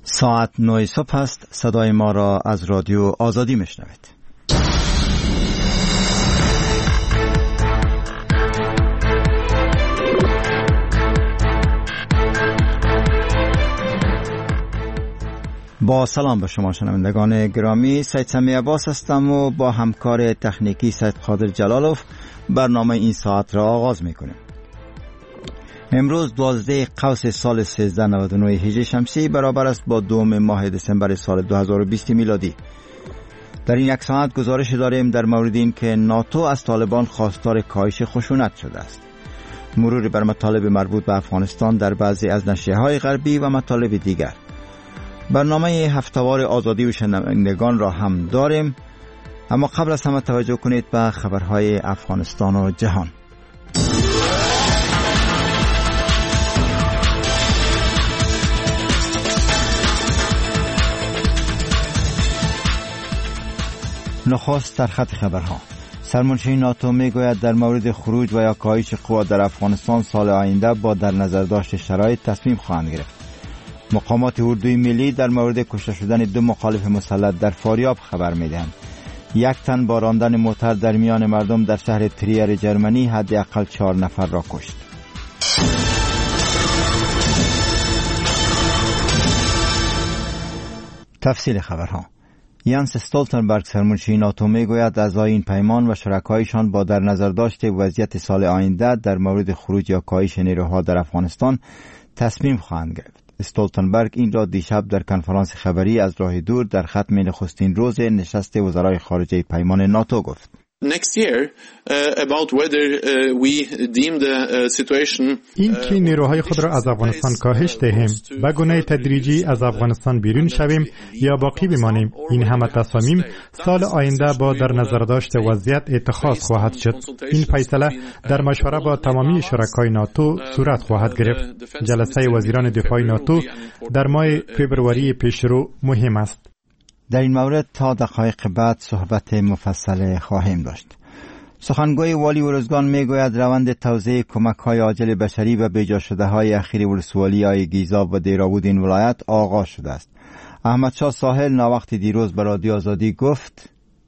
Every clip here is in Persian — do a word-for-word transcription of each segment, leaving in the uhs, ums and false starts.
ساعت نه صبح است. صدای ما را از رادیو آزادی میشنوید. با سلام به شما شنوندگان گرامی، سید سمی عباس هستم و با همکار تکنیکی سید قادر جلالوف برنامه این ساعت را آغاز میکنیم. امروز دوازده قوس سال سیزده نود و نه هجری شمسی برابر است با دوم ماه دسامبر سال دو هزار و بیست میلادی. در این یک ساعت گزارش داریم در مورد این که ناتو از طالبان خواستار کاهش خشونت شده است، مرور بر مطالب مربوط به افغانستان در بعضی از نشریه‌های غربی و مطالب دیگر. برنامه هفته‌وار آزادی و شنوندگان را هم داریم، اما قبل از همه توجه کنید به خبرهای افغانستان و جهان. نخست در خط خبرها. سرمنشی ناتو میگوید در مورد خروج و یا کاهش قوا در افغانستان سال آینده با در نظر داشت شرایط تصمیم خواهند گرفت. مقامات اردوی ملی در مورد کشته شدن دو مخالف مسلح در فاریاب خبر میدهند. یک تن با راندن موتر در میان مردم در شهر تریر جرمنی حداقل چهار نفر را کشت. تفصیل خبرها. یانس استولتنبرگ سرمنشی ناتو میگوید اعضای این پیمان و شرکایشان با در نظر داشت وضعیت سال آینده در مورد خروج یا کاهش نیروها در افغانستان تصمیم خواهند گرفت. استولتنبرگ این را دیشب در کنفرانس خبری از راه دور در ختم نخستین روز نشست وزرای خارجه پیمان ناتو گفت. Next year uh, about whether uh, we deem the uh, situation این که نیروهای خود را از افغانستان کاهش دهیم، به گونه تدریجی از افغانستان بیرون شویم یا باقی بمانیم، این همه تصامیم سال آینده با در نظر داشت وضعیت اتخاذ خواهد شد. این فیصله در مشوره با تمامی شرکای ناتو صورت خواهد گرفت. جلسه وزیران دفاع ناتو در ماه فوریه پیشرو مهم است. در این مورد تا دقایق بعد صحبت مفصل خواهیم داشت. سخنگوی والی ارزگان میگوید روند توزیع کمک‌های عاجل بشری و بیجا شده های اخیر ولسوالی‌های گیزاب و دیراود این ولایت آغاز شده است. احمد شاه ساحل ناوقت دیروز به رادیو آزادی گفت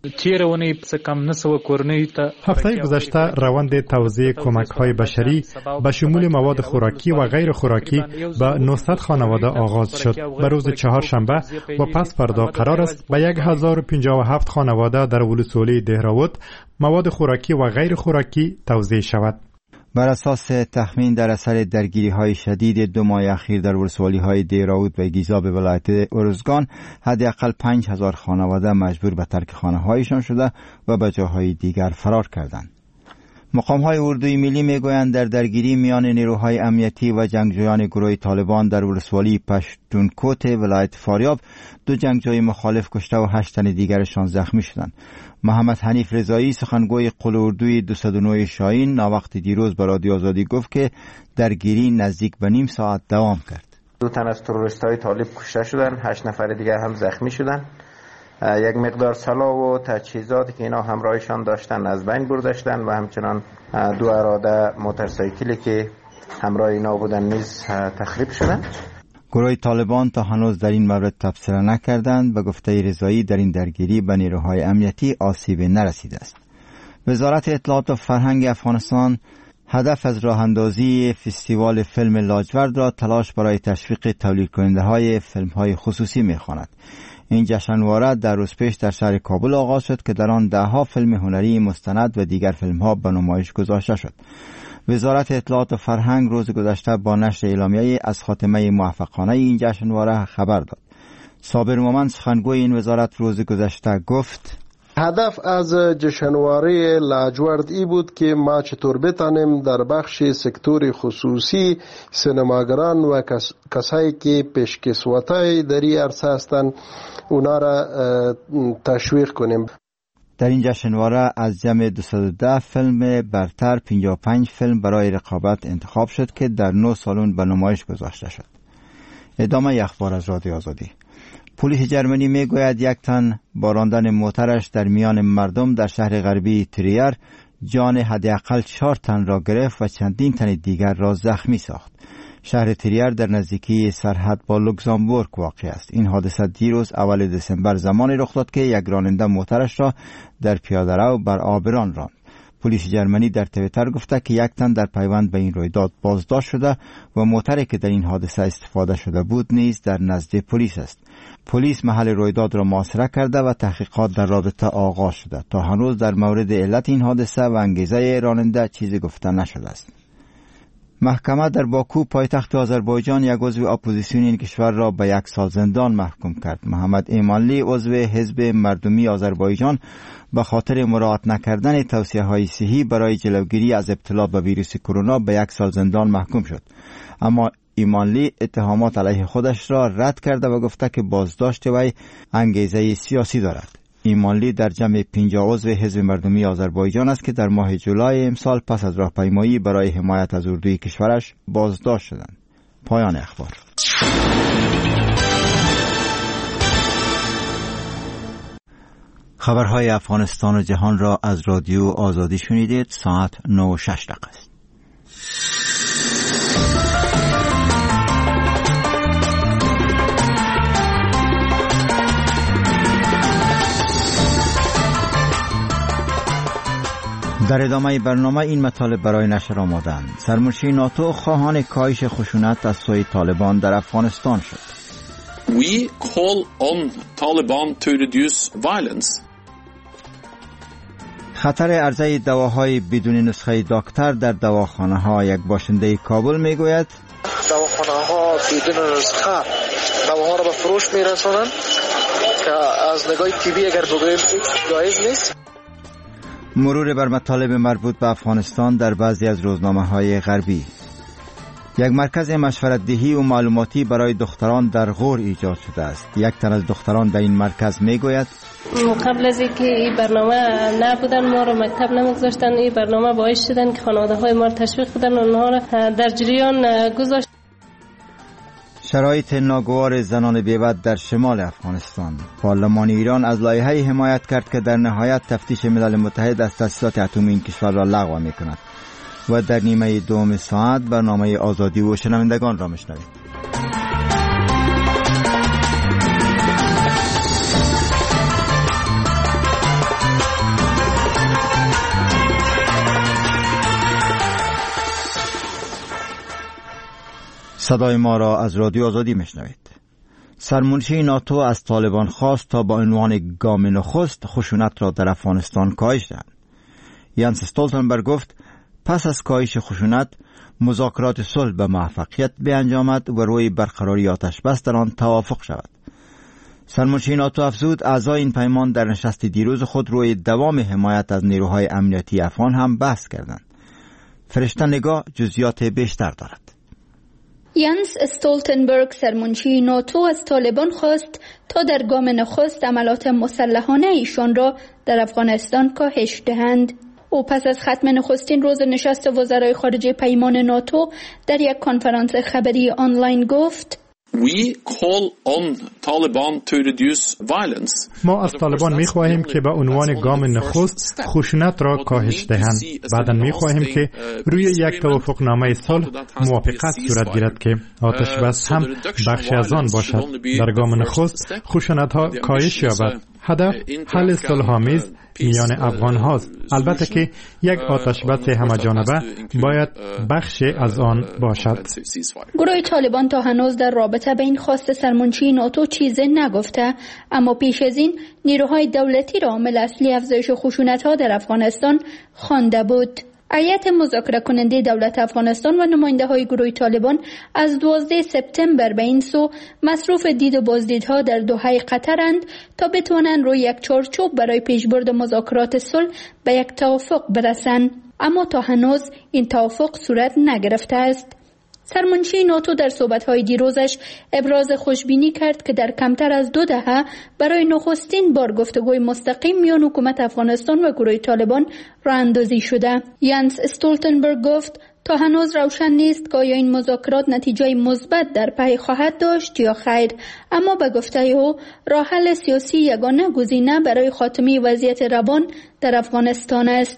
هفته گذشته روند توزیع کمک‌های بشری به شمول مواد خوراکی و غیر خوراکی به نهصد خانواده آغاز شد. به روز چهارشنبه و پس فردا قرار است به هزار و پنجاه و هفت خانواده در ولسوالی دهراود مواد خوراکی و غیر خوراکی توزیع شود. بر اساس تخمین در اثر درگیری‌های شدید دو ماه اخیر در ولسوالی‌های دیراود و گیزاب ولایت ارزگان حداقل پنج هزار خانواده مجبور به ترک خانه‌هایشان شده و به جاهای دیگر فرار کردند. مقام‌های اردوی ملی میگویند در درگیری میان نیروهای امنیتی و جنگجویان گروه طالبان در ولسوالی پشتونکوت ولایت فاریاب دو جنگجوی مخالف کشته و هشت تن دیگرشان زخمی شدند. محمد حنیف رضایی سخنگوی قل اردوی دویست و نه شاهین ناوقت دیروز به رادیو آزادی گفت که درگیری نزدیک به نیم ساعت دوام کرد. دو تن از تروریست‌های طالب کشته شدند، هشت نفر دیگر هم زخمی شدند. یک مقدار سلاح و تجهیزاتی که اینا همراهشان داشتن از بین برداشتن و همچنان دو اراده موتورسیکلی که همراه اینا بودن نیز تخریب شدن. گروه طالبان تا هنوز در این مورد تبصره نکردند و گفته رضایی در این درگیری به نیروهای امنیتی آسیب نرسیده است. وزارت اطلاعات و فرهنگ افغانستان هدف از راه اندازی فستیوال فیلم لاجورد را تلاش برای تشویق تولید کننده های فیلم های خصوصی می خواند. این جشنواره در روز پیش در شهر کابل آغاز شد که در آن دهها فیلم هنری مستند و دیگر فیلم ها به نمایش گذاشته شد. وزارت اطلاعات و فرهنگ روز گذشته با نشر اعلامیه‌ای از خاتمه موفقانه این جشنواره خبر داد. صابر مومن سخنگوی این وزارت روز گذشته گفت هدف از جشنواره لاجورد ای بود که ما چطور بتانیم در بخش سکتور خصوصی سینماگران و کس، کسایی که پیشکسوتای در این عرصه هستند اونا را تشویق کنیم. در این جشنواره از جمع دویست و ده فیلم برتر پنجاه و پنج فیلم برای رقابت انتخاب شد که در نه سالن به نمایش گذاشته شد. ادامه اخبار از رادیو آزادی. پلیس جرمنی میگوید یک تن با راندن موترش در میان مردم در شهر غربی تریر جان حداقل چهار تن را گرفت و چندین تن دیگر را زخمی ساخت. شهر تریر در نزدیکی سرحد با لوکزامبورگ واقع است. این حادثه دیروز اول دسامبر زمانی رخ داد که یک راننده موترش را در پیاده‌رو بر آبران راند. پلیس جرمنی در توییتر گفته که یک تن در پیوند به این رویداد بازداشت شده و موتری که در این حادثه استفاده شده بود نیز در نزد پلیس است. پلیس محل رویداد را محاصره کرده و تحقیقات در رابطه آغاز شده. تا هنوز در مورد علت این حادثه و انگیزه راننده چیزی گفته نشده است. محکمه در باکو پایتخت آذربایجان یک عضو اپوزیسیون این کشور را به یک سال زندان محکوم کرد. محمد ایمانلی عضو حزب مردمی آذربایجان به خاطر مراعات نکردن توصیه‌های صحی برای جلوگیری از ابتلا به ویروس کرونا به یک سال زندان محکوم شد. اما ایمانلی اتهامات علیه خودش را رد کرده و گفته که بازداشت وی انگیزه سیاسی دارد. ایمانلی در جمع پنجاه عضو حزب مردمی آذربایجان است که در ماه جولای امسال پس از راهپیمایی برای حمایت از اردوی کشورش بازداشت شدند. پایان اخبار. خبرهای افغانستان و جهان را از رادیو آزادی شنیدید. ساعت نه و شش دقیقه است. در ادامه برنامه این مطالب برای نشر آمدند. سرمنشی ناتو خواهان کاهش خشونت از سوی طالبان در افغانستان شد. We call on Taliban to reduce violence. خطر عرضه دواهای بدون نسخه دکتر در دواخانه ها. یک باشنده کابل می گوید دواخانه ها بدون نسخه دواها را به فروش می رسانند که از نگاه طبی اگر بگوییم جایز نیست. مرور بر مطالب مربوط به افغانستان در بعضی از روزنامه های غربی. یک مرکز مشورت دهی و معلوماتی برای دختران در غور ایجاد شده است. یک تن از دختران در این مرکز می گوید قبل از اینکه این برنامه نبودن ما رو مکتب نمیگذاشتن. این برنامه باعث شدن که خانواده های ما رو تشویق بدن و اونها رو در جریان گذاشت. شرایط ناگوار زنان بیوه در شمال افغانستان. پارلمان ایران از لایحه‌ای حمایت کرد که در نهایت تفتیش ملل متحد از تأسیسات اتمی این کشور را لغو می‌کند. و در نیمه دوم ساعت برنامه آزادی و شنوندگان را میشنوید. صدای ما را از رادیو آزادی میشنوید. سرمنشی ناتو از طالبان خواست تا با عنوان گام نخست خشونت را در افغانستان کاهش دهند. یانس استولتنبرگ گفت پس از کاهش خشونت مذاکرات صلح به موفقیت بیانجامد و روی برقراری آتش بس در آن توافق شود. سرمنشی ناتو افزود اعضای این پیمان در نشست دیروز خود روی دوام حمایت از نیروهای امنیتی افغان هم بحث کردند. فرشته نگاه جزئیات بیشتر دارد. یانس استولتنبرگ سرمنشی ناتو از طالبان خواست تا در گام نخست عملات مسلحانه ایشان را در افغانستان کاهش دهند. او پس از ختم نخستین روز نشست وزرای خارجه پیمان ناتو در یک کنفرانس خبری آنلاین گفت We call on Taliban to reduce violence. ما از طالبان می‌خواهیم که به عنوان گام نخست خشونت را کاهش دهند. بعداً می‌خواهیم که روی یک توافقنامه صلح موافقت صورت گیرد که آتش بس هم بخشی از آن باشد. در گام نخست خشونت‌ها کاهش یابد. هدف حل صلح‌آمیز میان افغان هاست. البته که یک آتش بس همه جانبه باید بخشی از آن باشد. گروه طالبان تا هنوز در رابطه به این خواست سرمنشی ناتو چیزی نگفته، اما پیش از این نیروهای دولتی را عامل اصلی افزایش خشونت‌ها در افغانستان خوانده بود. هیئت مذاکره کننده دولت افغانستان و نماینده های گروه طالبان از دوازده سپتامبر به این سو مصروف دید و بازدیدها در دوحه قطرند تا بتوانند روی یک چارچوب برای پیشبرد مذاکرات صلح به یک توافق برسند، اما تا هنوز این توافق صورت نگرفته است. سرمنشی ناتو در صحبت‌های دیروزش ابراز خوشبینی کرد که در کمتر از دو دهه برای نخستین بار گفتگوی مستقیم میان حکومت افغانستان و گروه طالبان راه اندازی شده. یانس استولتنبرگ گفت تا هنوز روشن نیست که آیا این مذاکرات نتیجه مثبت در پی خواهد داشت یا خیر، اما به گفته او راه حل سیاسی یگانه گزینه برای خاتمه وضعیت روان در افغانستان است.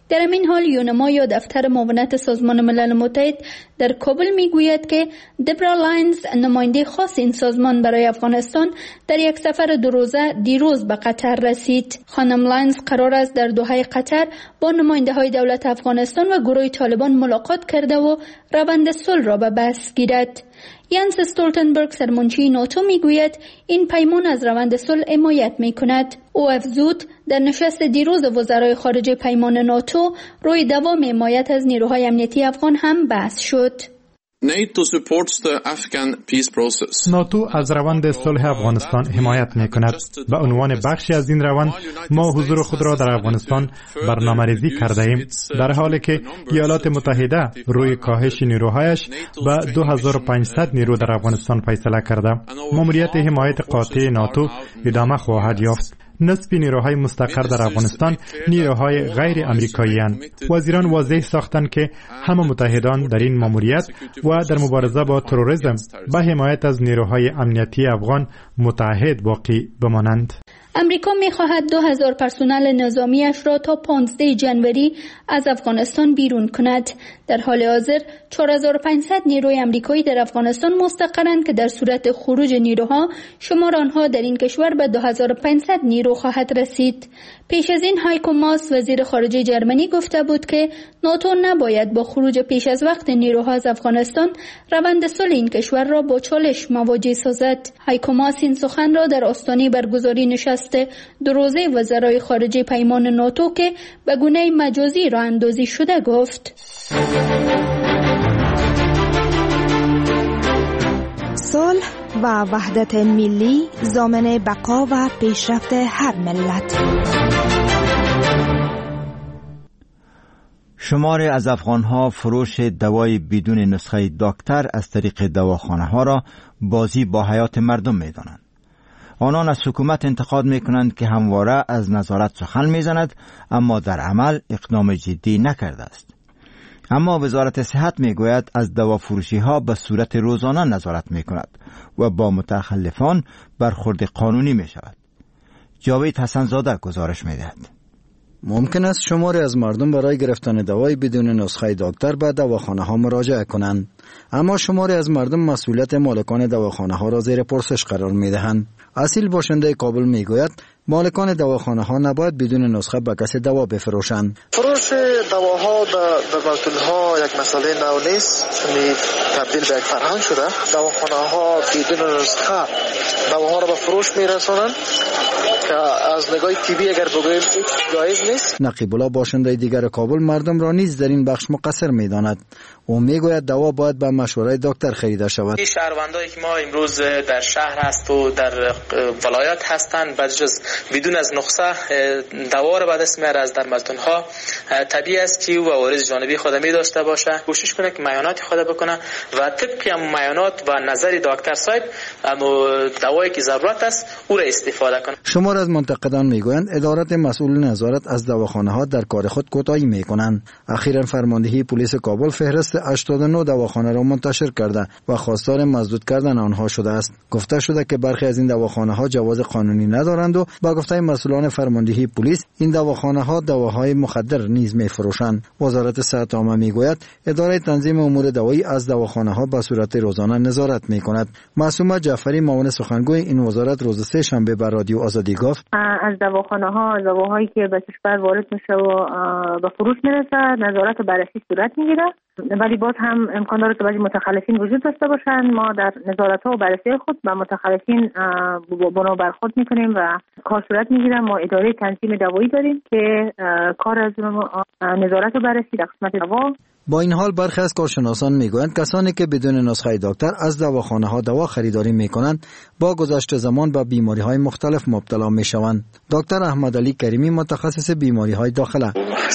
در این حال یونما یا دفتر معاونت سازمان ملل متحد در کابل میگوید که دبرا لاینز نماینده خاص این سازمان برای افغانستان در یک سفر دو روزه دیروز به قطر رسید. خانم لاینز قرار است در دوحه قطر با نماینده های دولت افغانستان و گروه طالبان ملاقات کرده و روند صلح را به بحث گیرد. یانس استولتنبرگ سرمنشی ناتو میگوید این پیمان از روند صلح حمایت میکند. او افزود در نشست دیروز وزرای خارجه پیمان ناتو روی دوام حمایت از نیروهای امنیتی افغان هم بحث شد. NATO supports the Afghan peace process. ناتو از روند صلح افغانستان حمایت میکند. به عنوان بخشی از این روند ما حضور خود را در افغانستان برنامه‌ریزی کرده ایم، در حالی که ایالات متحده روی کاهش نیروهایش به دو هزار و پانصد نیرو در افغانستان فیصله کرده. ماموریت حمایت قاطع ناتو ادامه خواهد یافت. نصف نیروهای مستقر در افغانستان نیروهای غیر امریکایی اند. وزیران واضح ساختند که همه متحدان در این ماموریت و در مبارزه با تروریسم به حمایت از نیروهای امنیتی افغان متحد باقی بمانند. امریکا می‌خواهد دو هزار پرسنل نظامیش را تا پانزده جنوری از افغانستان بیرون کند. در حال حاضر چهار هزار و پانصد نیروی امریکایی در افغانستان مستقرند که در صورت خروج نیروها شمار آنها در این کشور به دو هزار و پانصد نیرو خواهد رسید. پیش از این هایکو ماس وزیر خارجه جرمنی گفته بود که ناتو نباید با خروج پیش از وقت نیروها از افغانستان روند صلح این کشور را با چالش مواجه سازد. هایکو ماس این سخن را در آستانه برگزاری نشست دو روزه وزرای خارجه پیمان ناتو که به گونه مجازی راه اندازی شده گفت. صلح و وحدت ملی ضامن بقا و پیشرفت هر ملت. شماری از افغانها فروش دوای بدون نسخه دکتر از طریق دواخانه ها را بازی با حیات مردم می دانند. آنان از حکومت انتقاد می کنند که همواره از نظارت سخن می زند اما در عمل اقدام جدی نکرده است. اما وزارت صحت می گوید از دوافروشی ها به صورت روزانه نظارت می کند و با متخلفان برخورد قانونی می شود. جاوید حسن زاده گزارش می دهد. ممکن است شماری از مردم برای گرفتن دوای بدون نسخه دکتر به دواخانه ها مراجعه کنند، اما شماری از مردم مسئولیت مالکان دواخانه ها را زیر پرسش قرار می دهند. اصیل باشنده کابل می گوید مالکان دواخانه ها نباید بدون نسخه به کسی دوا بفروشند. فروش دواها در دواخانه یک مسئله نو نیست، می تبدیل به یک فرهنگ شده. دواخانه ها بدون نسخه دواها را به فروش می رسانند که از نگاه طبی اگر بگوییم جایز نیست. نقیب الله باشنده دیگر کابل مردم را نیز در این بخش مقصر می داند. او می گوید دوا باید به مشوره دکتر خریده شود. این شهروندایی که ما امروز در شهر هست و در ولایت هستند بعد از بدون از نسخه دوا را به دست میاره از درملتون ها، طبیعی است که او عوارض جانبی خود می داشته باشه. کوشش کنه که معاینات خود بکنه و طبق هم معاینات و نظر دکتر صاحب اما دوایی که ضرورت است او را استفاده کنه. شمار از منتقدان میگویند ادارات مسئول نظارت از دواخانه ها در کار خود کوتاهی میکنند. اخیراً فرماندهی پلیس کابل فهرست هشتاد و نه دواخانه را منتشر کرده و خواستار مسدود کردن آنها شده است. گفته شده که برخی از این دواخانه ها جواز قانونی ندارند و با گفته مسئولان فرماندهی پلیس این دواخانه ها دواهای مخدر نیز میفروشند. وزارت صحت عامه میگوید اداره تنظیم امور دوایی از دواخانه ها به صورت روزانه نظارت میکند. معصومه جعفری معاون سخنگوی این وزارت روز سه شنبه بر رادیو آزادی گفت از دواخانه ها دواهایی که به کشور وارد میشه و به فروش میرسه نظارت و بررسی صورت میگیره، ولی باز هم امکان داره که بعضی متخلفین وجود داشته باشن. ما در نظارت ها و بررسی خود با متخلفین بنا برخورد میکنیم و کار صورت میگیره. ما اداره تنظیم دوایی داریم که کار از نظارت و بررسی در قسمت دوا. با این حال برخی از کارشناسان میگویند کسانی که بدون نسخه دکتر از دواخانه ها دوا خریداری میکنند با گذشت زمان به بیماری های مختلف مبتلا میشوند. دکتر احمد علی کریمی متخصص بیماری های داخله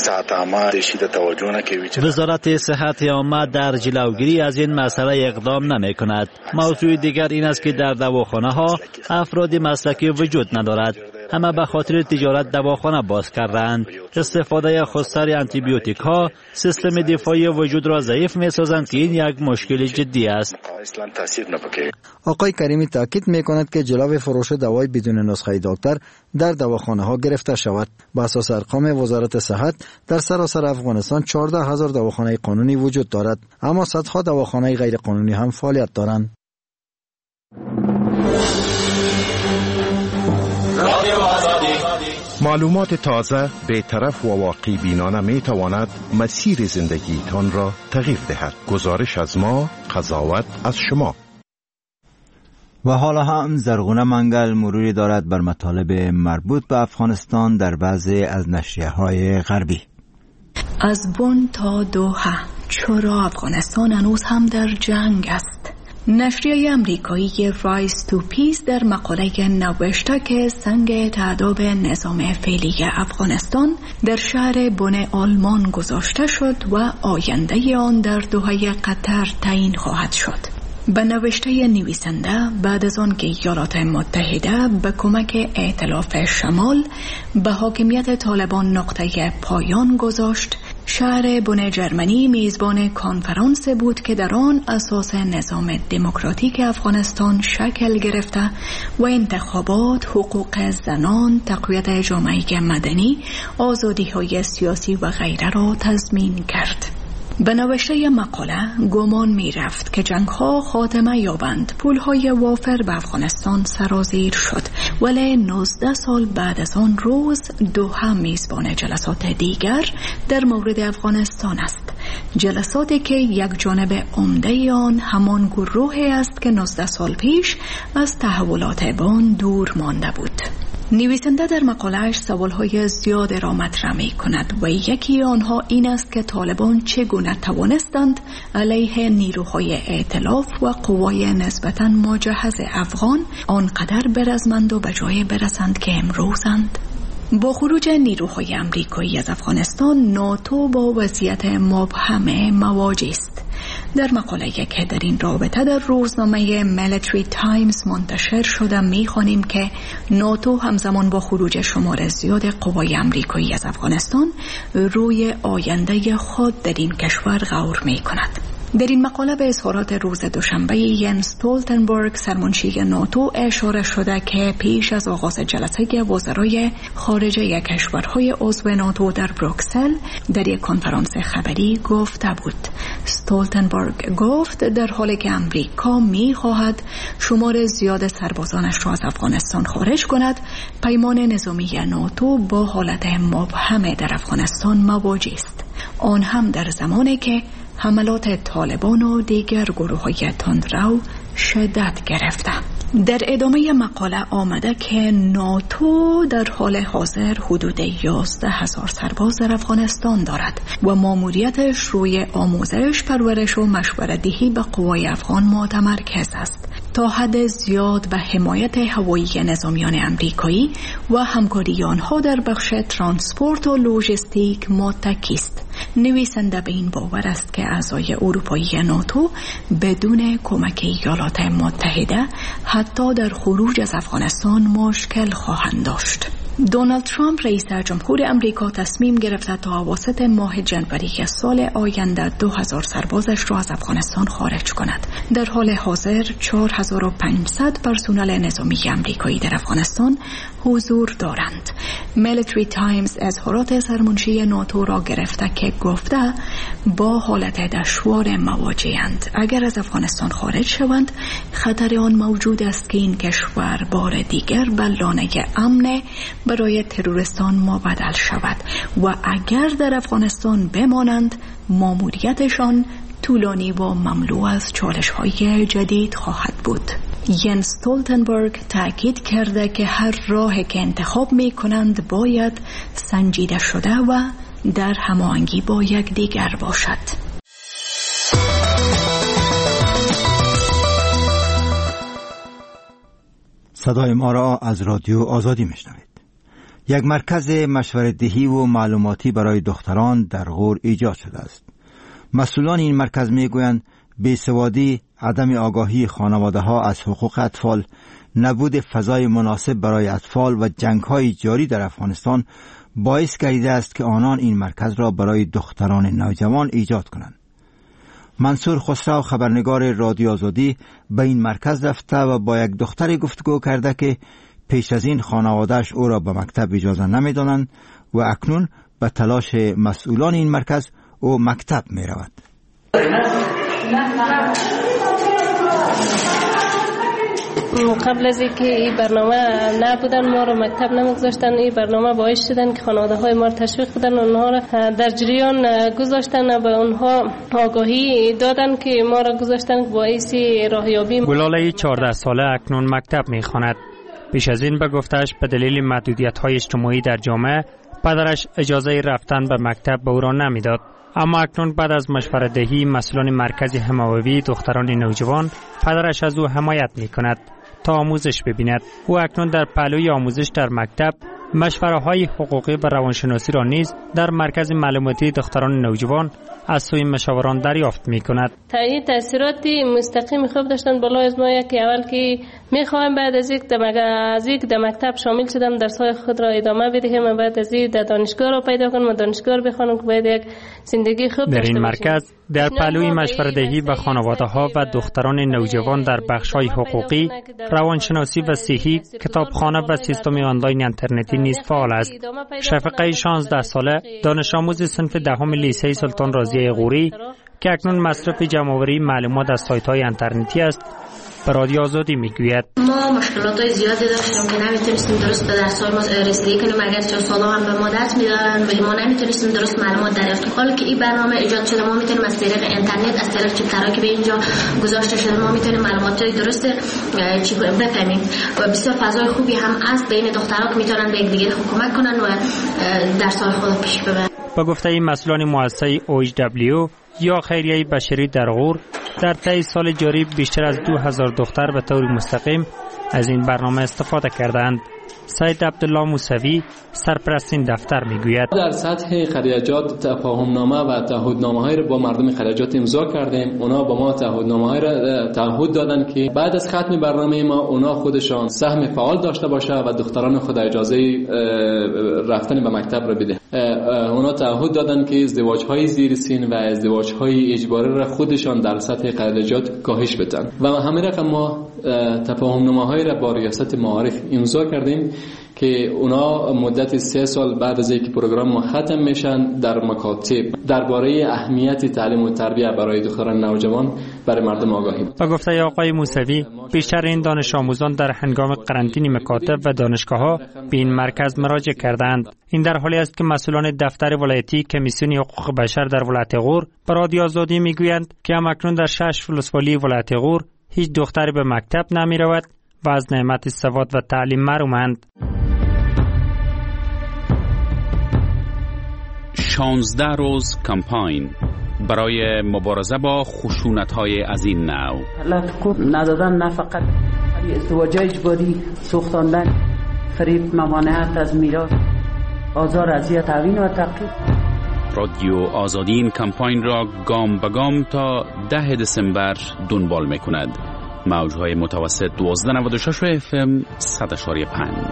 وزارت صحت عامه در جلوگیری از این مسئله اقدام نمی کند. موضوع دیگر این است که در دواخانه ها افراد مسلکی وجود ندارد. همه به خاطر تجارت دواخانه باز کردند. استفاده خودسر آنتی بیوتیک ها سیستم دفاعی وجود را ضعیف می سازند که این یک مشکل جدی است. آقای کریمی تاکید می کند که جلوی فروش دوای بدون نسخه دکتر در دواخانه ها گرفته شود. با اساس ارقام وزارت صحت در سراسر افغانستان چهارده هزار دواخانه قانونی وجود دارد، اما صدها دواخانه غیر قانونی هم فعالیت دارند. معلومات تازه، بی‌طرف و واقعی بینانه می تواند مسیر زندگیتان را تغییر دهد. گزارش از ما، قضاوت از شما. و حالا هم زرغونه منگل مروری دارد بر مطالب مربوط به افغانستان در بعضی از نشریه‌های غربی. از بن تا دوحه، چرا افغانستان هنوز هم در جنگ است؟ نشریه امریکایی رایز تو پیس در مقاله نوشته که سنگ تعداب نظام فعلی افغانستان در شهر بن آلمان گذاشته شد و آینده آن در دوحه قطر تعیین خواهد شد. به نوشته نویسنده، بعد از آن که ایالات متحده به کمک ائتلاف شمال به حاکمیت طالبان نقطه پایان گذاشت، شهر بن جرمنی میزبان کنفرانس بود که در آن اساس نظام دموکراتیک افغانستان شکل گرفته و انتخابات، حقوق زنان، تقویت جامعه مدنی، آزادی‌های سیاسی و غیره را تضمین کرد. به نوشته مقاله گمان می رفت که جنگ ها خاتمه یابند، پولهای وافر به افغانستان سرازیر شد، ولی نوزده سال بعد از آن روز دوحه میزبان جلسات دیگر در مورد افغانستان است. جلساتی که یک جانب عمده آن همان گروهی است که نوزده سال پیش از تحولات بان دور مانده بود. نویسنده در مقاله‌اش سوال‌های زیاد را مطرح می‌کند و یکی آنها این است که طالبان چگونه توانستند علیه نیروهای ائتلاف و قوای نسبتاً مجهز افغان آنقدر برزمند و به جای برسند که امروزند. با خروج نیروهای آمریکایی از افغانستان، ناتو با وضعیت مبهم مواجه است. در مقاله‌ای که در این رابطه در روزنامه میلیتری تایمز منتشر شده می‌خوانیم که ناتو همزمان با خروج شمار زیاد قوای آمریکایی از افغانستان روی آینده خود در این کشور غور می‌کند. در این مقاله به اظهارات روز دوشنبه ینس استولتنبرگ سرمنشی ناتو اشاره شده که پیش از آغاز جلسه وزرای خارجه کشورهای عضو ناتو در بروکسل در یک کنفرانس خبری گفته بود. استولتنبرگ گفت در حالی که امریکا می‌خواهد شمار زیاد سربازانش را از افغانستان خارج کند، پیمان نظامی ناتو با حالت مبهم در افغانستان مواجه است، آن هم در زمانی که حملات طالبان و دیگر گروه‌های تندرو شدت گرفته. در ادامه مقاله آمده که ناتو در حال حاضر حدود یازده هزار سرباز در افغانستان دارد و ماموریتش روی آموزش، پرورش و مشورت‌دهی به قوای افغان متمرکز است. تا حد زیاد به حمایت هوایی نظامیان امریکایی و همکاری آنها در بخش ترانسپورت و لوجستیک متکی است. نویسنده به این باور است که اعضای اروپایی ناتو بدون کمک ایالات متحده حتی در خروج از افغانستان مشکل خواهند داشت. دونالد ترامپ رئیس جمهور امریکا تصمیم گرفته تا اواسط ماه جنوری سال آینده دو هزار سربازش را از افغانستان خارج کند. در حال حاضر چهار هزار و پانصد پرسنل نظامی امریکایی در افغانستان حضور دارند. میلیتری تایمز اظهارات سرمنشی ناتو را گرفته که گفته با حالت دشوار مواجه‌اند. اگر از افغانستان خارج شوند، خطر آن موجود است که این کشور بار دیگر به لانه امن برای تروریستان مبدل شود و اگر در افغانستان بمانند، ماموریتشان طولانی و مملو از چالش‌های جدید خواهد بود. ینس استولتنبرگ تاکید کرده که هر راهی که انتخاب می‌کنند باید سنجیده شده و در هماهنگی با یکدیگر باشد. صدای ما را از رادیو آزادی میشنوید. یک مرکز مشورت‌دهی و معلوماتی برای دختران در غور ایجاد شده است. مسئولان این مرکز میگویند بیسوادی، عدم آگاهی خانواده ها از حقوق اطفال، نبود فضای مناسب برای اطفال و جنگ‌های جاری در افغانستان باعث گردیده است که آنان این مرکز را برای دختران نوجوان ایجاد کنند. منصور خسرو، خبرنگار رادیو آزادی، به این مرکز رفته و با یک دختری گفتگو کرده که پیش از این خانواده‌اش او را به مکتب اجازه نمی‌دادند و اکنون به تلاش مسئولان این مرکز او مکتب می‌رود. قبل از اینکه این برنامه نبودن ما رو مکتب نمیگذاشتن. این برنامه باعث شدن که خانواده های ما رو تشویق بدن، اونها رو در جریان گذاشتن و به اونها آگاهی دادن که ما رو گذاشتن که باعث راهیابی. گلاله چهارده ساله اکنون مکتب میخواند. پیش از این به گفتش به دلیل محدودیت های اجتماعی در جامعه پدرش اجازه رفتن به مکتب به او را نمیداد. اما اکنون بعد از مشورت دهی مسئولان مرکز حمایوی دختران نوجوان، پدرش از او حمایت می کند تا آموزش ببیند. او اکنون در پهلوی آموزش در مکتب مشوره های حقوقی و روانشناسی را نیز در مرکز معلوماتی دختران نوجوان از سوی مشاوران دریافت می کند. این تاثیرات مستقیم خوب داشتن بالای از ما. که اول که می خواهم بعد از یک از یک در مکتب شامل شدم، درس‌های خود را ادامه بدهم و بعد از این دانشگاه را پیدا کنم و دانشگاه بخوانم که باید یک زندگی خوب در این مرکز در پهلوی مشورت دهی به خانواده‌ها و دختران نوجوان در بخش‌های حقوقی، روانشناسی و صحی، کتابخانه و سیستم آنلاین اینترنتی نیز فعال است. شفقه شانزده ساله دانش آموز صنف دهم لیسه سلطان رازی غوری که اکنون مصرف جمع‌آوری معلومات از سایت‌های اینترنتی است، به رادیو آزادی میگوید. ما مشکلات زیادی داشتیم که نمیتونستیم درست به درس‌های ما رسیدگی کنیم. اگر چه استادا هم به ما درس میدادن ولی ما نمیتونستیم درست معلومات دریافت کنیم. حالا که این برنامه ایجاد شده ما میتونیم از طریق اینترنت، از طریق چیپترها که به اینجا گذاشته شده، ما میتونیم معلوماتای درست چی بفهمیم و بسیار فضای خوبی هم است بین دخترها که میتونن به یکدیگر کمک کنن و درس‌های خود پیش ببرن. با گفته این مسئولان مؤسسه او اچ دبلیو یا خیریه بشری در غور، در طی سال جاری بیشتر از دو هزار دختر به طور مستقیم از این برنامه استفاده کردند. سید عبدالله موسوی سرپرست این دفتر میگوید در سطح خریجات تفاهمنامه و تعهدنامه‌های را با مردم خریجات امضا کردیم. اونا با ما تعهدنامه‌های را تعهد دادن که بعد از ختم برنامه ما اونا خودشان سهم فعال داشته باشه و دختران خود اجازه رفتن به مکتب را بده. اونا تعهد دادن که ازدواج‌های زیر سن و ازدواج‌های اجباری را خودشان در سطح خریجات کاهش بدن و همین رقم ما تفاهمنامه‌های را با ریاست معارف امضا کردیم که اونا مدت سه سال بعد از اینکه پروگرام ما ختم میشن در مکاتب درباره اهمیت تعلیم و تربیت برای دختران نوجوان برای مردم آگاهی. با گفته آقای موسوی بیشتر این دانش آموزان در هنگام قرنطینه مکاتب و دانشگاه‌ها به این مرکز مراجعه کردند. این در حالی است که مسئولان دفتر ولایتی کمیسیون حقوق بشر در ولایت غور به رادیو آزادی میگویند که همکنون در شش ولسوالی ولایت غور هیچ دختری به مکتب نمی رود و از نعمت سواد و تعلیم محرومند. شانزده روز کمپاین برای مبارزه با خشونت‌های از این نوع. لطف ندادن، نه فقط ازدواج اجباری، سوختاندن، فریب، ممانعت از میراث، آزار، اذیت، توهین و تعقیب. رادیو آزادی این کمپاین را گام به گام تا ده دسامبر دنبال می‌کند. موج‌های متوسط دوازده نود و شش اف ام صد و پنج.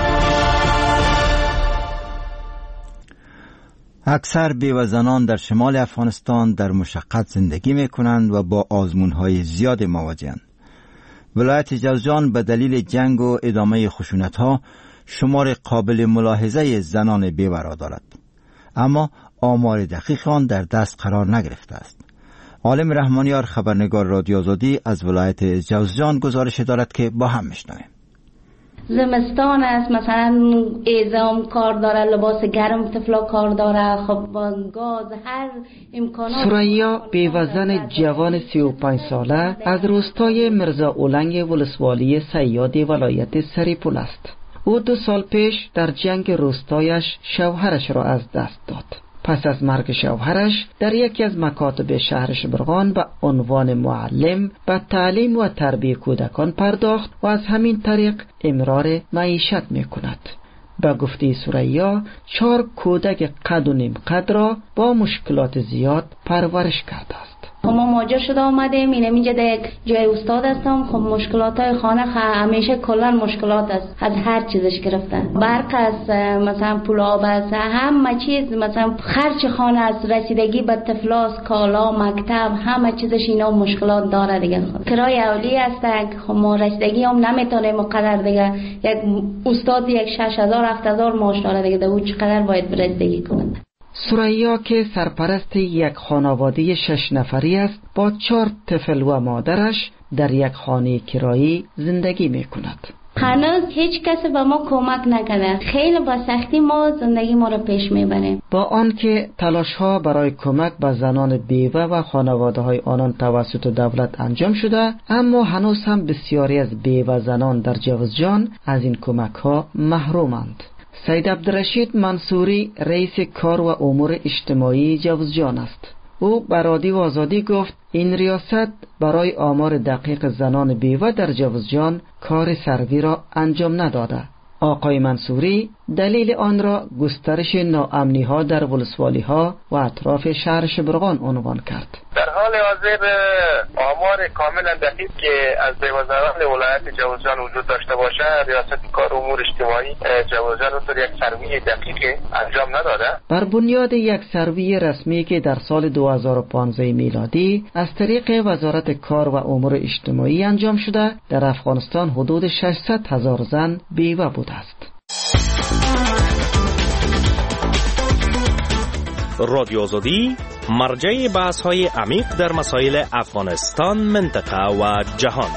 اکثر بیوه زنان در شمال افغانستان در مشقت زندگی می کنند و با آزمون‌های زیاد مواجه‌اند. ولایت جوزجان به دلیل جنگ و ادامه خشونت‌ها شمار قابل ملاحظه زنان بیوه را دارد، اما آمار دقیق آن در دست قرار نگرفته است. عالم رحمانیار خبرنگار رادیو آزادی از ولایت جوزجان گزارش دارد که با هم میشنویم. زمستان است، مثلا اعزام کار داره، لباس گرم طفلا کار داره، خب گاز، هر امکانات. ثریا بیوزن جوان سی و پنج ساله از روستای مرزا اولنگ ولسوالی سیاد ولایت سریپول است. او دو سال پیش در جنگ روستایش شوهرش را از دست داد. پس از مرگ شوهرش در یکی از مکاتب شهر شبرغان به عنوان معلم به تعلیم و تربیت کودکان پرداخت و از همین طریق امرار معیشت می کند. به گفته ثریا چهار کودک قد و نیم قد را با مشکلات زیاد پرورش کرده است. ما مهاجر شده آمدیم، اینم اینجا در یک جای استاد هستم. خب مشکلات های خانه همیشه کلا مشکلات است، از هر چیزش گرفتن، برق است، مثلا پول آب است، همه چیز، مثلا خرج خانه است، رسیدگی به طفلاس، کالا، مکتب، همه چیزش اینا مشکلات داره دیگه. کرای اولی است، خب ما رسیدگی هم نمیتونیم مقدر دیگه. یک استاد یک شش هزار هفت هزار معاش داره دیگه، دو چقدر باید رسیدگی کنه. سریا که سرپرست یک خانواده شش نفری است، با چهار طفل و مادرش در یک خانه کرایی زندگی می کند. هنوز هیچ کسی به ما کمک نکرده، خیلی با سختی ما زندگی ما رو پیش میبریم. با آنکه تلاش ها برای کمک به زنان بیوه و خانواده های آنان توسط دولت انجام شده، اما هنوز هم بسیاری از بیوه زنان در جوزجان از این کمک ها محرومند. سید عبدالرشید منصوری رئیس کار و امور اجتماعی جوزجان است. او بر رادیو آزادی گفت این ریاست برای آمار دقیق زنان بیوه در جوزجان کار سروی را انجام نداده. آقای منصوری دلیل آن را گسترش ناامنی ها در ولسوالی ها و اطراف شهر شبرغان عنوان کرد. در حال حاضر آمار کاملا دقیق که از بیوه‌زنان ولایت جوزجان وجود داشته باشه، ریاست کار امور اجتماعی جوزجان رو یک سروی دقیق انجام نداده. بر بنیاد یک سروی رسمی که در سال دو هزار و پانزده میلادی از طریق وزارت کار و امور اجتماعی انجام شده، در افغانستان حدود ششصد هزار زن بیوه بوده است. رادیو آزادی مرجع بحث های عمیق در مسائل افغانستان، منطقه و جهان.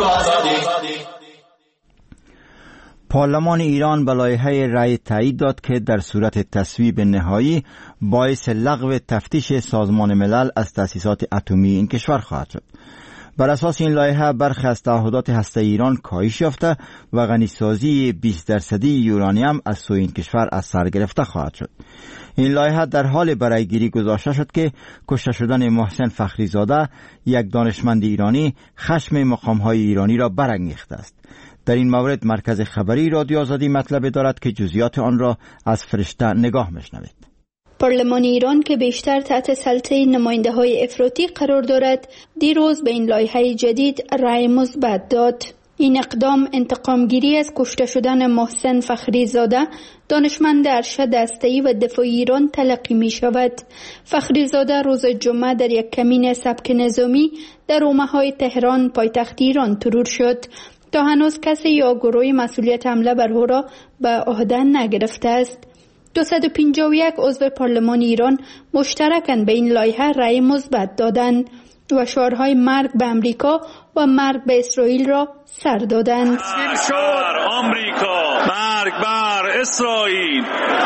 پارلمان ایران به لایحه رأی تایید داد که در صورت تصویب نهایی باعث لغو تفتیش سازمان ملل از تأسیسات اتمی این کشور خواهد شد. بر اساس این لایحه برخی از تعهدات هسته ایران کاهش یافته و غنیسازی بیست درصدی یورانیم از سوی این کشور از سر گرفته خواهد شد. این لایحه در حال برایگیری گذاشته شد که کشته شدن محسن فخریزاده، یک دانشمند ایرانی، خشم مقام‌های ایرانی را برانگیخته است. در این مورد مرکز خبری رادیو آزادی مطلب دارد که جزئیات آن را از فرشته نگاه میشنوید. پارلمان ایران که بیشتر تحت سلطه نماینده های افراطی قرار دارد، دیروز به این لایحه جدید رأی مثبت داد. این اقدام انتقامگیری از کشته شدن محسن فخریزاده، دانشمند ارشد هسته‌ای و دفاعی ایران تلقی می شود. فخریزاده روز جمعه در یک کمین سبک نظامی در رومه‌های تهران پایتخت ایران ترور شد. تا هنوز کسی یا گروهی مسئولیت حمله بر او را به عهده نگرفته است. دویست و پنجاه و یک عضو پارلمان ایران مشترکاً به این لایحه رأی مثبت دادند و شعارهای مرگ به امریکا و مرگ به اسرائیل را سر دادند. تسلیم شد آمریکا، مرگ بر اسرائیل.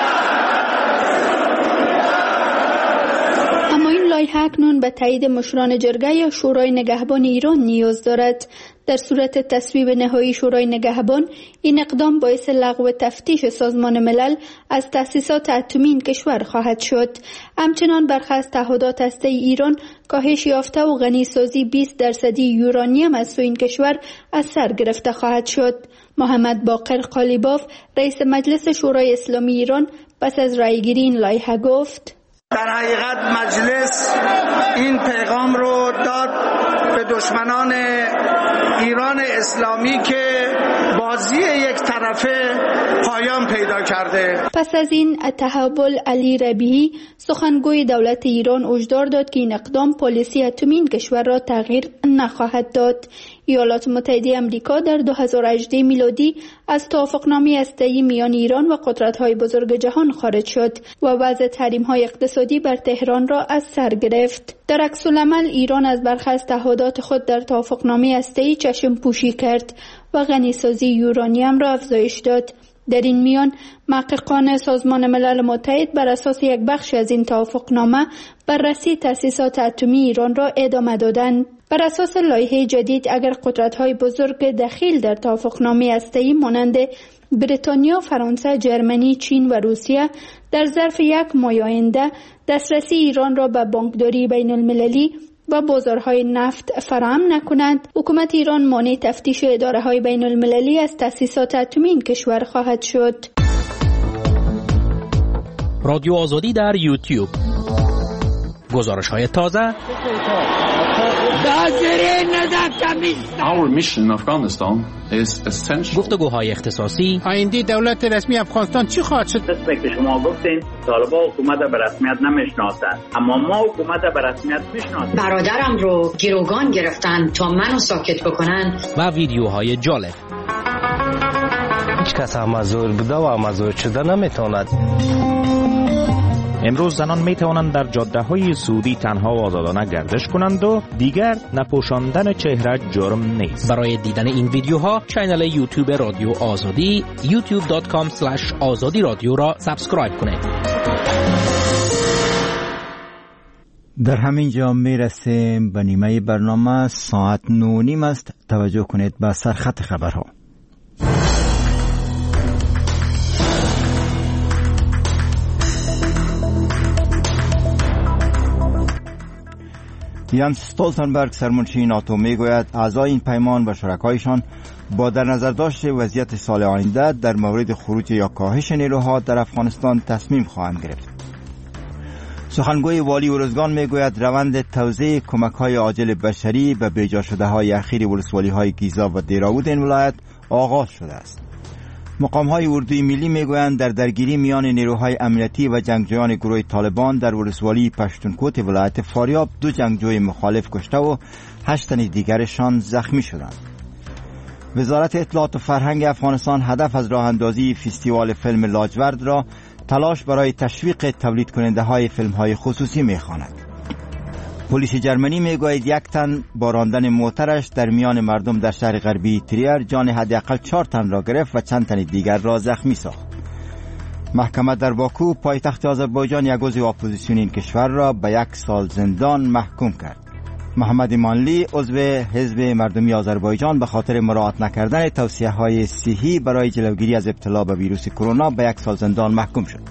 اما این لایحه اکنون به تایید مشران جرگه یا شورای نگهبان ایران نیاز دارد. در صورت تصویب نهایی شورای نگهبان، این اقدام باعث لغو تفتیش سازمان ملل از تأسیسات اتمی این کشور خواهد شد. همچنان برخی از تعهدات هسته ایران کاهش یافته و غنیسازی بیست درصدی یورانیم از سوی این کشور از سر گرفته خواهد شد. محمد باقر قالیباف، رئیس مجلس شورای اسلامی ایران، پس از رایگیری این لایحه گفت: در حقیقت مجلس این پیغام رو داد به دشمنان ایران اسلامی که بازی یک طرفه پایان پیدا کرده. پس از این تحول علی ربیعی، سخنگوی دولت ایران، هشدار داد که این اقدام پالیسی اتمی این کشور را تغییر نخواهد داد. ایالات متحده آمریکا در دو هزار و هجده میلادی از توافقنامه هسته‌ای میان ایران و قدرت‌های بزرگ جهان خارج شد و وضع تحریم‌های اقتصادی بر تهران را از سر گرفت. در عکس العمل ایران از برخی از تعهدات خود در توافقنامه هسته‌ای چشم پوشی کرد و غنیسازی یورانیم را افزایش داد. در این میان محققان سازمان ملل متحد بر اساس یک بخش از این توافقنامه بررسی تأسیسات اتمی ایران را ادامه دادند. بر اساس لایحه جدید، اگر قدرت‌های بزرگ دخیل در توافقنامه هسته‌ای مانند بریتانیا، فرانسه، جرمنی، چین و روسیه در ظرف یک ماه آینده دسترسی ایران را به بانکداری بین المللی و بازارهای نفت فراهم نکنند، حکومت ایران مانع تفتیش اداره‌های بین المللی از تأسیسات اتمی این کشور خواهد شد. رادیو آزادی در یوتیوب. گزارش های تازه، گفتگوهای اختصاصی، آینده دولت رسمی افغانستان چی خواهد شد؟ قسمی که شما گفتین طالبان حکومت به رسمیت نمیشناسند، اما ما حکومت به رسمیت میشناسیم. برادرم رو گروگان گرفتن تا منو ساکت بکنن. و ویدیوهای جالب. هیچ کس مزور بوده و مزور شده نمیتواند. امروز زنان می توانند در جاده های سعودی تنها و آزادانه گردش کنند و دیگر نپوشاندن چهره جرم نیست. برای دیدن این ویدیوها کانال یوتیوب رادیو آزادی یوتیوب دات کام اسلش آزادی رادیو را سابسکرایب کنید. در همین جا می رسیم به نیمه برنامه. ساعت نو نیم است. توجه کنید به سرخط خبرها. یانس استولتنبرگ سرمنشی ناتو می گوید اعضای این پیمان و شرکایشان با در نظر داشت وضعیت سال آینده در مورد خروج یا کاهش نیروها در افغانستان تصمیم خواهند گرفت. سخنگوی والی ارزگان می گوید روند توزیع کمک های عاجل بشری به بیجا شده های اخیر ولسوالی های گیزا و دیراود این ولایت آغاز شده است. مقام های اردوی ملی می گویند در درگیری میان نیروهای امنیتی و جنگجویان گروه طالبان در ولسوالی پشتونکوت ولایت فاریاب دو جنگجوی مخالف کشته و هشت تن دیگرشان زخمی شدند. وزارت اطلاعات و فرهنگ افغانستان هدف از راه اندازی فستیوال فیلم لاجورد را تلاش برای تشویق تولید کننده های فیلم های خصوصی می خواند. پلیس جرمنی می گوید یک تن با راندن موترش در میان مردم در شهر غربی تریر جان حداقل چهار تن را گرفت و چند تن دیگر را زخمی ساخت. محکمه در باکو پایتخت آذربایجان یک عضو اپوزیسیون این کشور را به یک سال زندان محکوم کرد. محمد ایمانلی عضو حزب مردمی آذربایجان به خاطر مراعات نکردن توصیه های صحی برای جلوگیری از ابتلا به ویروس کرونا به یک سال زندان محکوم شد.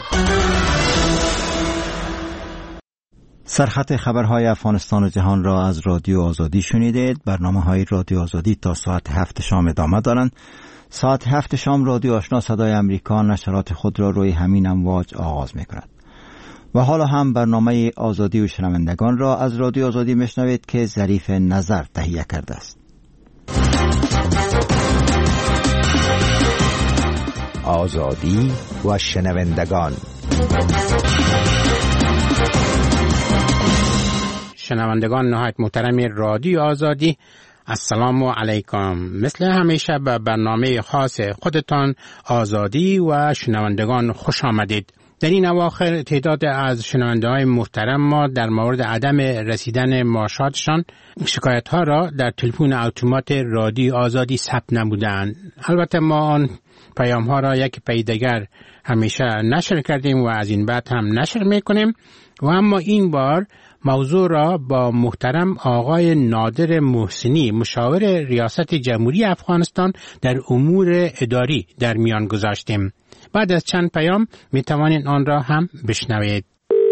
سرخط خبرهای افغانستان و جهان را از رادیو آزادی شنیدید. برنامه های رادیو آزادی تا ساعت هفت شام ادامه دارند. ساعت هفت شام رادیو آشنا صدای امریکا نشرات خود را روی همین امواج آغاز می کند. و حالا هم برنامه آزادی و شنوندگان را از رادیو آزادی میشنوید که ظریف نظر تهیه کرده است. آزادی و شنوندگان. شنوندگان نهایت محترم رادیو آزادی، السلام علیکم. مثل همیشه به برنامه خاص خودتان آزادی و شنوندگان خوش آمدید. در این اواخر تعداد از شنونده های محترم ما در مورد عدم رسیدن معاشاتشان شکایت ها را در تلفن اتومات رادیو آزادی ثبت نمودند. البته ما آن پیام ها را یک پی دیگر همیشه نشر کردیم و از این بعد هم نشر میکنیم و اما این بار موضوع را با محترم آقای نادر محسنی مشاور ریاست جمهوری افغانستان در امور اداری در میان گذاشتیم. بعد از چند پیام می توانید آن را هم بشنوید.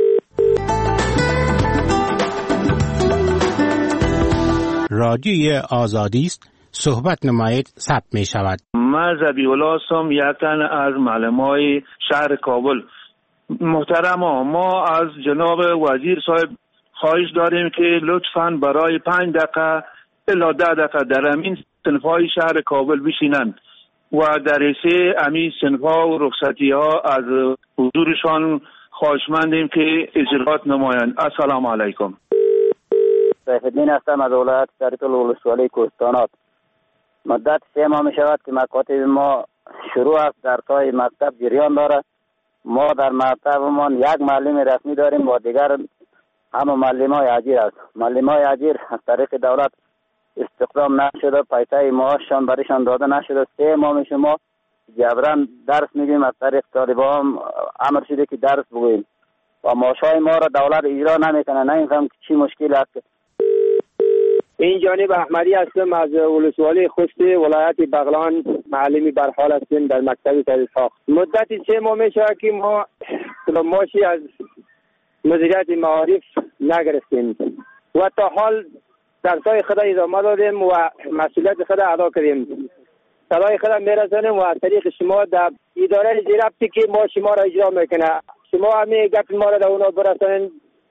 رادیوی آزادی است، صحبت نمایید، ثبت می شود. من ذبیح الله هستم، یکن از معلمای شهر کابل. محترم ما از جناب وزیر صاحب خواهش داریم که لطفاً برای پنج دقیقه الا ده دقیقه در امین صنفهای شهر کابل بشینند و در حیث امی صنفها و رخصتی ها از حضورشان خواهشمندیم که اجرات نمایند. السلام علیکم. سیف الدین هستم از ولایت شریف الولسوالی کوهستانات. مدت سه ماه می شود که مکاتب ما شروع است، درس‌های مکتب جریان داره. ما در مکتبمان یک معلم رسمی داریم و دیگر همه معلمای اجیر است. معلمای اجیر از طریق دولت استخدام نشده، پیسه معاششان برایشان داده نشده. سه ماه می شما جبران درس میگیم، از طریق طالبان هم امر شده که درس بگوییم و معاشای ما را دولت اجرا نمیکنه. نمیفهم که چی مشکل است. این جانب احمدی هستم از ولسوالی خوست ولایت بغلان. معلمی برحال هستیم در مکتب تحصیل ساخت. مدتی سه ماه می شود که ما ماشی از مدیریت معارف نگرفتیم و تا حال درسای خود ادامه دادیم و مسئولیت خود ادا کردیم. صدای خود میرسانیم و از طریق شما در اداره ضبطی که ما شما را اجرا میکنه، شما همه گپ ما را در اونا برسانید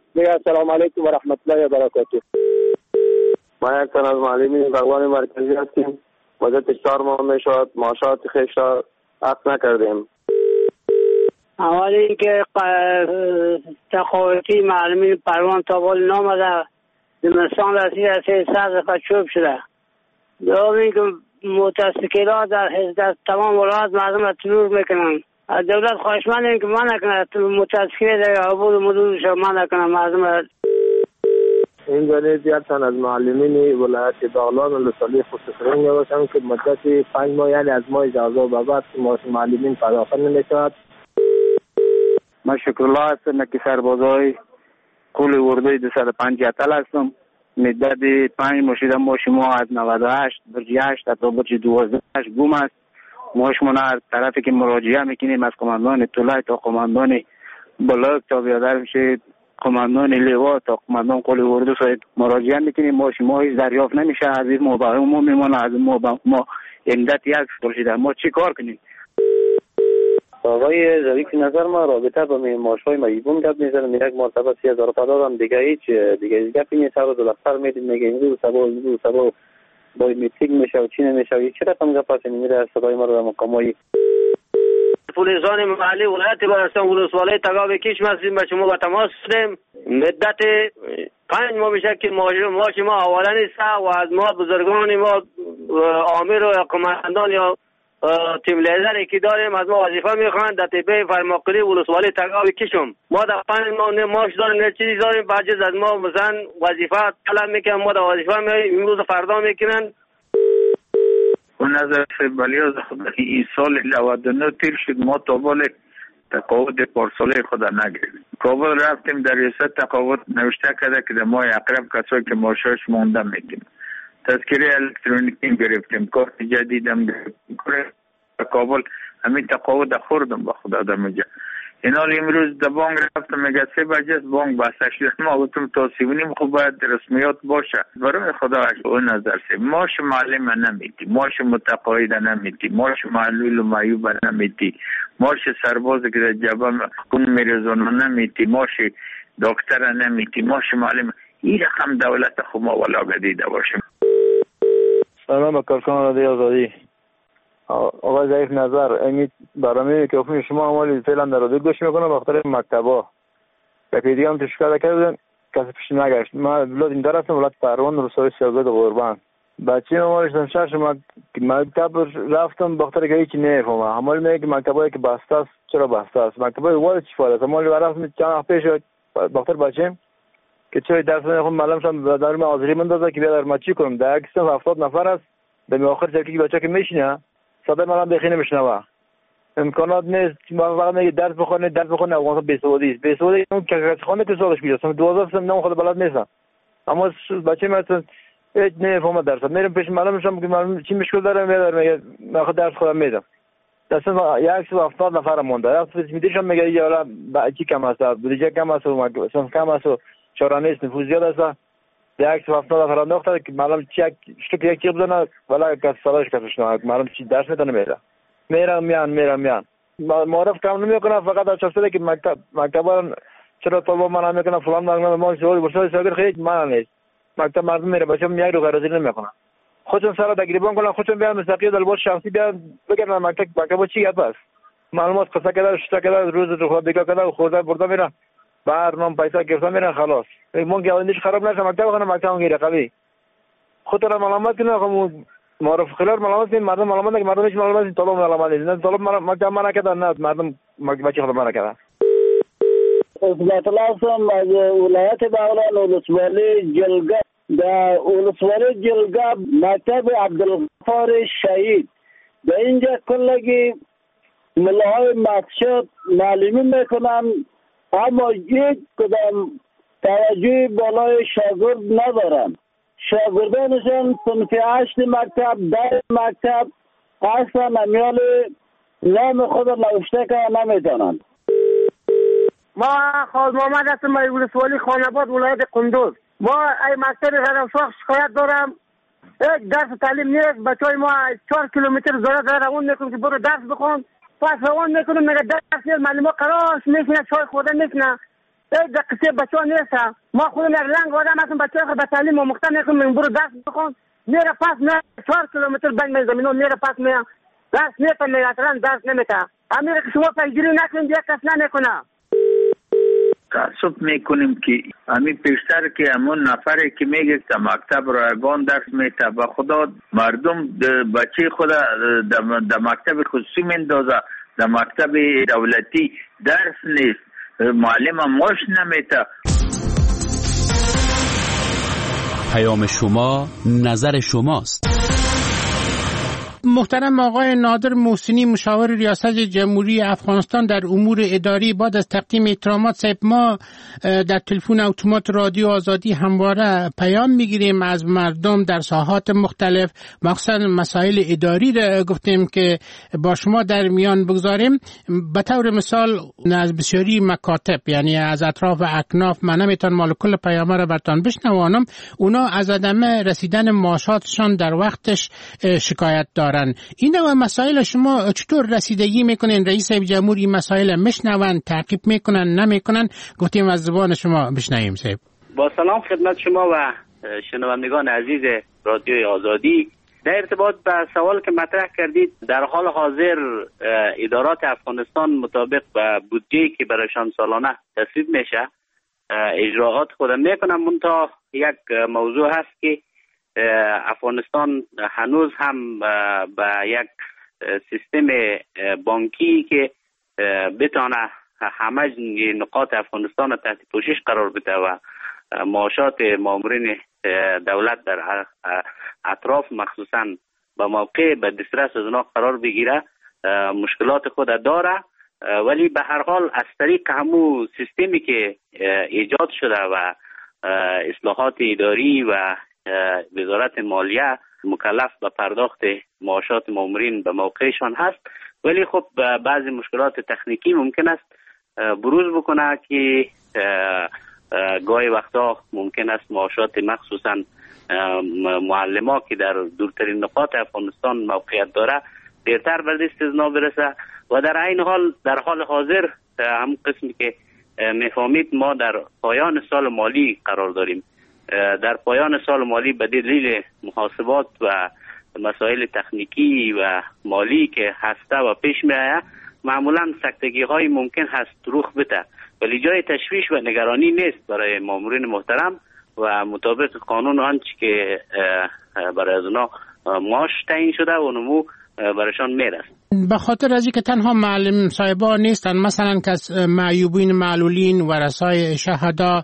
میگه السلام علیکم و رحمت الله و برکاته. ما یک تن از معلمین بغلان مرکزی هستیم. مدت چهار ماه می شود معاشات خویش را عقد نکردیم. اول اینکه تقاوتی معلمین پروان تا بال نامده زمستان رسید از سیصد دفعه چوب شده. دوم اینکه متاسکیلات در در تمام ولایت مردم را ترور میکنن. از دولت خواهشمندیم که منع کنه متاسکیل در عبور مدودش منع کنه مردم را. این جانب یک تن از معلمین ولایت بغلان ولسوالی خصوصی باشم که مدت پنج ماه یعنی از ماه اجازه و بعد معاش معلمین پرداخت نمیشود. من شکرالله هستم که سربازای کل اردوی دویست و پنجاه هستم. مدت پنج ماه شده معاش ما از نود و هشت برج هشت تا برج دوازده گم است. معاش ما از طرفی که مراجعه میکنیم از قماندان طلای تا قماندان بلاک تا بیادر میشه قماندان لیوا تا قماندان قل اردو ساید مراجعه میکنیم. معاش ما هیچ دریافت نمیشه. از این ما به ما میمونه از ما به ما امدت یک سال شده. ما چی کار کنیم؟ آقای ظریف نظر ما رابطه با معاش‌های مجبور گپ میزنم. یک مرتبه سی هزار دادم دیگه هیچ دیگه گپی نیست. سر دو دفتر میدیم میگه این روز سبا روز سبا با میتیک میشه و چی نمیشه. چه رقم گپ هست میره صدای ما رو در مقامای پلیسان محلی ولایت بلوچستان ولسوالی تگاو کیش مسیم به شما با تماس شدیم. مدت پنج ماه میشه که معاش ما حواله نیست و از ما بزرگان ما آمیر و قماندان یا تیم لیدری که داریم از ما وظیفه میخوان در تیپه فرماقلی ولسوالی تگاو کیشم. ما در پنج ماه نه معاش داریم نه چیزی داریم. بعد از ما مثلا وظیفه طلب میکنن ما در وظیفه میاییم امروز فردا میکنن. و نظر سیبالی از خود این سال نود و نه تیر شد ما تا بال تقاوت پارساله خود نگیریم. کابل رفتیم در ریاست تقاوت نوشته کرده که در ماه اقرب کسایی که معاشش مونده میگیم. تذکره الکترونیکی گرفتیم. کارت جدیدم گرفتیم. کابل همین تقاوت خوردم با خدا در میگه. این حال امروز در بانک رفتم میگه سه بجه بانک بسته شده. ما گفتم تا سی و نیم خوب باید رسمیات باشه. برای خدا اون نظر سی ماش معلم نمیدی، ماش متقاعد نمیدی، ماش معلول و معیوب نمیدی، ماش سرباز که در جبهه خون میرزونه نمیدی، ماش دکتر نمیدی، ماش معلم. این رقم دولت خوب ما ولا بدیده باشیم. سلام کارکنان رادیو آزادی. آقای ضعیف نظر امید برنامه که حکم شما عمالی فعلا در رادیو گوش میکنم بخاطر مکتبا و پیدی هم تشکر کردن کسی پیش نگشت. ما بلاد این در هستم ولایت پروان روستای سیاگاد قربان بچه عمالش شش مکتب رفتم بخاطر که هیچی نفهمم. عمال میگه که مکتبایی که بسته است چرا بسته است؟ مکتبای وارد چی فایده است؟ عمال رفتم چند وقت پیش بخاطر بچه‌ام که چه درس میخونم معلم شدم در من حاضری مندازه که بیاد ما چی کنم. در یک صف هفتاد نفر است به آخر چرکی بچه که میشینه صدای منم بخینه میشنوه. امکانات نیست. ما فقط میگه درس بخونه درس بخونه افغانستان بیسوادی است. بیسوادی اون که خانه که سالش میرسه دوازده سال نام خود بلد نیستم. اما بچه مثلا هیچ نمیفهمه درس. میرم پیش معلمش میگم که معلم چی مشکل داره میاد میگه من خود درس خودم میدم. دستم یک صف هفتاد نفر مونده. وقتی میدیشم میگه یارا چی کم است؟ بودجه کم است و مثلا کم است و چاره نیست نفوذ زیاد است. یک صف هفتاد نفر انداخته که معلم چی یک یک چیز بزنه ولی کس صداش کسش نه معلم چی درس میده نمیده. میرم میان میرم میان معرف کام نمیکنه فقط از چفته که مکتب مکتبا چرا طلبه منع میکنه فلان مردم ما شغل برسای ساگر خیلی منع نیست. مکتب مردم میره بچه‌م یک رو غرضی نمیکنه. خودشون سر تقریبا کنن خودشون بیان مستقیم دلباش شخصی بیان بگن مکتب مکتب چی گپ است؟ معلومات قصه کرده شتا کرده روز رو خود دیگه کرده خورده برده میره برنامه پیسه گرفته میره خلاص. مون که اولش خراب نشه مکتب خونه مکتب میگیره قوی. خود را معلومات کنه خب معرف خلال معلومات این مردم معلومات که مردمش معلومات این طلب معلومات نه طلب مکتب منع کرده نه مردم بچه خود منع کرده. اصلاح لازم از ولایت بغلان ولسوالی جلگه در ولسوالی جلگه مکتب عبدالغفار شهید در اینجا کلگی ملاهای مقصد معلمی میکنن اما یک کدام توجه بالای شاگرد ندارن. شاگردانشان صنف هشت مکتب در مکتب اصلا امیال نام خود نوشته که نمیتونن. ما خواهد محمد هستم از ولسوالی خانباد ولایت قندوز. ما ای مکتب غرمساخ شکایت دارم یک درس تعلیم نیست. بچه های ما چهار کیلومتر زیاده داره روان میکنم که برو درس بخون پس روان میکنم میگه درس نیست معلم ها قراش میکنه چای خورده میکنه در قصه بچه ها نیست. ما خودم یک لنگ آدم هستم، بچه ها به تعلیم و مختم میکنم، من برو درس بخون، میره پس میره چهار کیلومتر بین زمین ها میره پس میره درس نیست، میره اصلا درس نمیته. امیر که شما پیگیری نکنید یک کس نمیکنه. تعصب میکنیم که همین پیشتر که همون نفری که میگه که مکتب رایگان درس میته، به خدا مردم بچه خود در مکتب خصوصی میندازه، در مکتب دولتی درس نیست، معلم هم ماش نمیته. پیام شما نظر شماست. محترم آقای نادر محسنی، مشاور ریاست جمهوری افغانستان در امور اداری، بعد از تقدیم احترامات صاحب، ما در تلفن اتومات رادیو آزادی همواره پیام میگیریم از مردم در ساحات مختلف، مخصوصا مسائل اداری را گفتیم که با شما در میان بگذاریم. به طور مثال از بسیاری مکاتب، یعنی از اطراف اکناف، من نمیتونم مال کل پیام را برتان بشنوانم، اونا از عدم رسیدن معاشاتشان در وقتش شکایت دارن. این و مسائل شما چطور رسیدگی میکنین؟ رئیس جمهوری مسائل میشنون، تعقیب میکنن، نمیکنن؟ گفتیم از زبان شما بشنویم. صاحب با سلام خدمت شما و شنوندگان عزیز رادیوی آزادی. در ارتباط به سوال که مطرح کردید، در حال حاضر ادارات افغانستان مطابق به بودجه‌ای که برایشان سالانه تصویب میشه اجراعات خود میکنن. منتها یک موضوع هست که افغانستان هنوز هم به یک سیستم بانکی که بتانه همه نقاط افغانستان تحت پوشش قرار بده و معاشات مامورین دولت در اطراف مخصوصا به موقع به دسترس از اونا قرار بگیره مشکلات خود داره. ولی به هر حال از طریق همو سیستمی که ایجاد شده و اصلاحات اداری و وزارت مالیه مکلف به پرداخت معاشات مامورین به موقعشان هست، ولی خب بعضی مشکلات تکنیکی ممکن است بروز بکنه که گاهی وقتا ممکن است معاشات مخصوصا معلمان که در دورترین نقاط افغانستان موقعیت داره دیرتر به دست ازنا برسه. و در این حال در حال حاضر هم قسمی که میفهمید ما در پایان سال مالی قرار داریم. در پایان سال مالی به دلیل محاسبات و مسائل تکنیکی و مالی که هسته و پیش می آید معمولا سکتگی های ممکن هست رخ بده، ولی جای تشویش و نگرانی نیست برای مامورین محترم و مطابق قانون آنچه که برای از اونا معاش تعیین شده و نمو برایشان میرسه. به خاطر از اینکه تنها معلم صاحبا نیستن، مثلا کس معیوبین، معلولین، ورثای شهدا،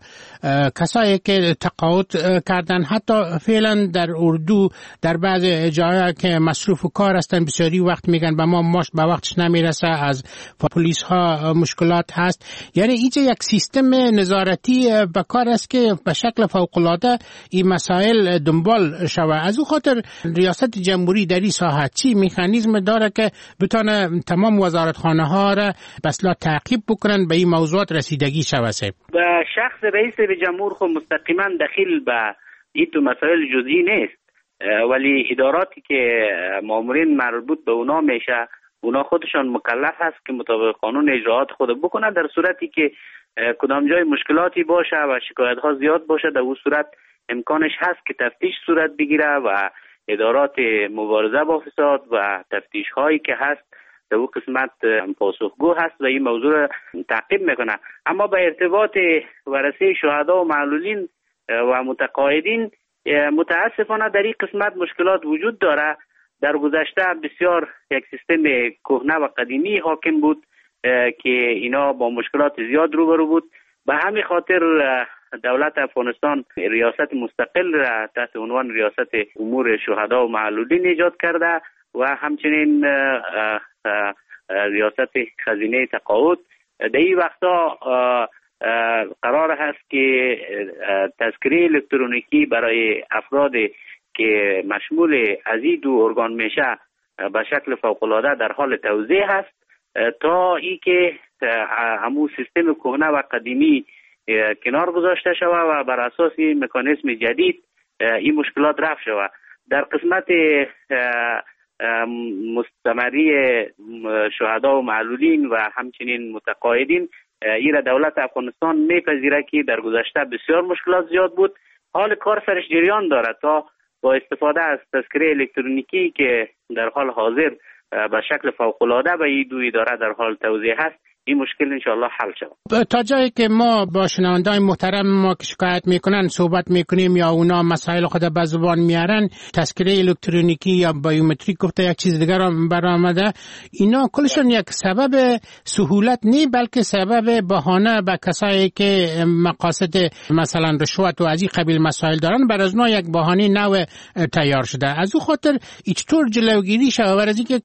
کسایی که تقاعد کردن، حتی فعلا در اردو در بعض جاها که مصروف و کار هستن بسیاری وقت میگن به ما ماش به وقتش نمیرسه، از پلیس ها مشکلات هست. یعنی اینجا یک سیستم نظارتی به کار است که به شکل فوق العاده این مسائل دنبال شوه. از اون خاطر ریاست جمهوری در این ساحه چی مکانیزم داره که بتونه تمام وزارتخانه ها را بسلا تعقیب بکنن به این موضوعات رسیدگی شوه؟ به شخص رئیس جمهور خود مستقیما دخیل به این تو مسائل جزئی نیست، ولی اداراتی که مامورین مربوط به اونا میشه اونا خودشان مکلف هست که مطابق قانون اجراعات خود بکنن. در صورتی که کدام جای مشکلاتی باشه و شکایت ها زیاد باشه در اون صورت امکانش هست که تفتیش صورت بگیره و ادارات مبارزه با فساد و تفتیش هایی که هست در اون قسمت پاسخگو هست و این موضوع را تعقیب میکنه. اما به ارتباط ورثه شهدا و معلولین و متقاعدین متاسفانه در این قسمت مشکلات وجود داره. در گذشته بسیار یک سیستم کهنه و قدیمی حاکم بود که اینا با مشکلات زیاد روبرو بود. به همین خاطر دولت افغانستان ریاست مستقل را تحت عنوان ریاست امور شهدا و معلولین ایجاد کرده و همچنین ریاست خزینه تقاعد. در این وقتا قرار هست که تذکره الکترونیکی برای افراد که مشمول از این دو ارگان میشه به شکل فوق‌العاده در حال توزیع هست تا ای که همون سیستم کهنه و قدیمی کنار گذاشته شود و بر اساس مکانیزم جدید این مشکلات رفع شود. در قسمت مستمری شهدا و معلولین و همچنین متقاعدین ایره دولت افغانستان میپذیره که در گذشته بسیار مشکلات زیاد بود. حال کار سرش جریان داره تا با استفاده از تذکره الکترونیکی که در حال حاضر به شکل فوق‌العاده به این دو اداره در حال توزیع هست، این مشکل انشاءالله حل شود. تا جایی که ما با شنونده‌های محترم ما که شکایت میکنن صحبت میکنیم یا اونا مسائل خود به زبان میارن، تذکره الکترونیکی یا بایومتریک گفته یک چیز دیگر هم برآمده، اینا کلشون یک سبب سهولت نی بلکه سبب بهانه به کسایی که مقاصد مثلا رشوت و از این قبیل مسائل دارن، بر از اونا یک بهانه نو تیار شده. از او خاطر چطور جلوگیری شود از اینکه